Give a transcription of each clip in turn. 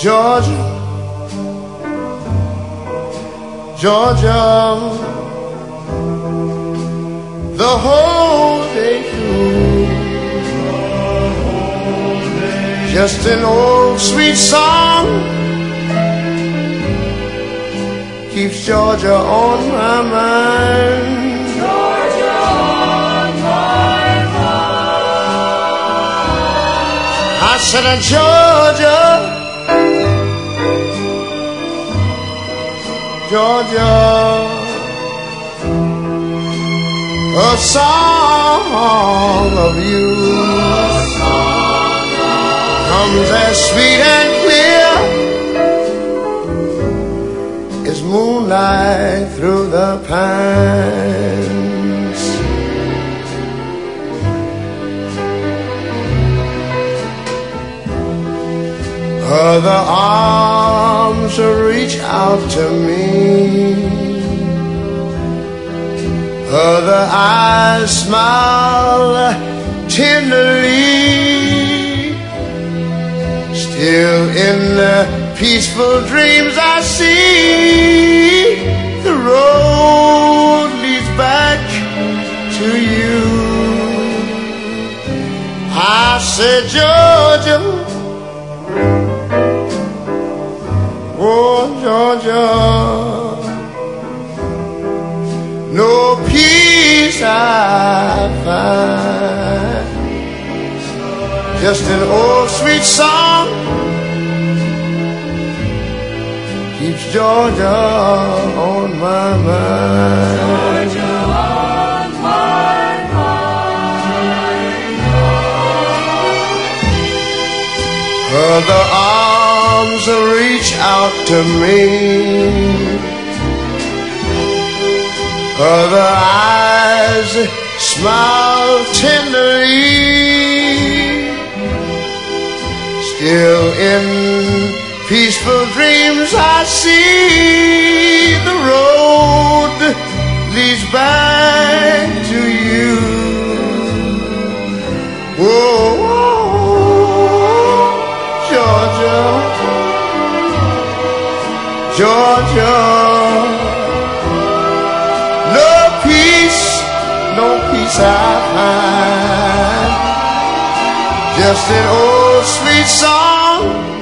Georgia, Georgia, the whole day through. Just an old sweet song keeps Georgia on my mind. Georgia on my mind. I said, Georgia, Georgia, a song of you comes as sweet and clear as moonlight through the pines. Other arms reach out to me, other eyes smile tenderly. Still in the peaceful dreams I see the road leads back to you. I said, Georgia, oh Georgia, no peace I find, just an old sweet song keeps Georgia on my mind. Georgia on my mind. Other arms reach out to me, other eyes smile tenderly. Still in peaceful dreams I see the road leads back to you. Whoa, Georgia, Georgia, no peace I find, just an old sweet song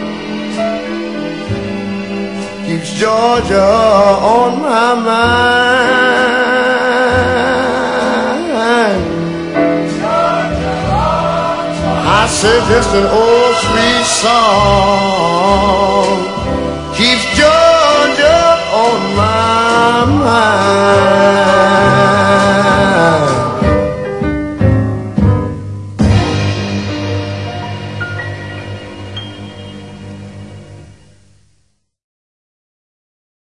keeps Georgia on my mind. Georgia on my mind. I said just an old sweet song